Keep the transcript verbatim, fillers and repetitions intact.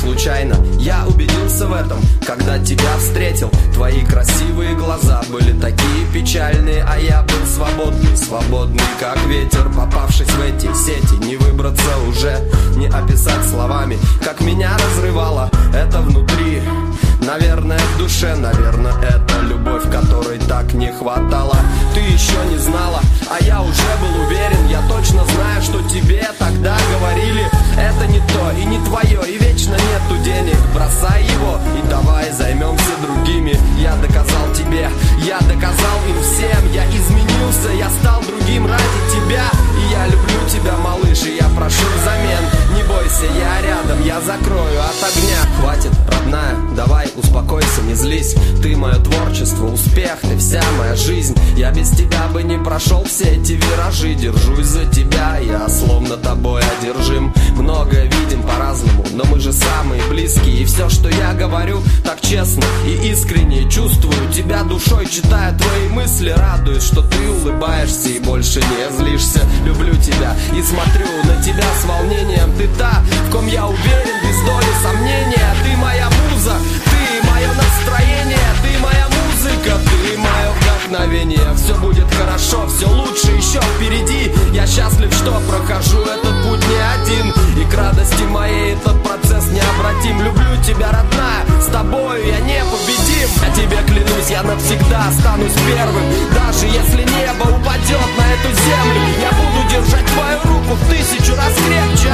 случайно. Я убедился в этом, когда тебя встретил. Твои красивые глаза были такие печальные, а я был свободный, свободный как ветер, попавшись в эти сети. Не выбраться уже, не описать словами, как меня разрывало это внутри. Наверное, в душе, наверное, это любовь, которой так не хватало. Ты еще не знала, а я уже был уверен. Я точно знаю, что тебе тогда говорили: это не то и не твое, и вечно нету денег. Бросай его и давай займемся другими. Я доказал тебе, я доказал им всем. Я изменился, я стал другим ради тебя. И я люблю тебя, малыш, и я прошу взамен. Не бойся, я рядом, я закрою от огня. Хватит, родная, давай успокойся, не злись. Ты мое творчество, успех, ты вся моя жизнь. Я без тебя бы не прошел все эти виражи. Держусь за тебя, я словно тобой одержим. Многое видим по-разному, но мы же самые близкие. И все, что я говорю, так честно и искренне. Чувствую тебя душой, читая твои мысли. Радуюсь, что ты улыбаешься и больше не злишься. Люблю тебя и смотрю на тебя с волнением. Ты та, в ком я уверен, без доли сомнения. Ты моя муза, ты мое настроение, ты моя музыка, ты мое вдохновение. Все будет хорошо, все лучше еще впереди. Я счастлив, что прохожу этот путь не один. И к радости моей этот процесс необратим. Люблю тебя, родная, с тобою я непобедим. Я тебе клянусь, я навсегда останусь первым. Даже если небо упадет на эту землю, я буду держать твою руку в тысячу раз крепче.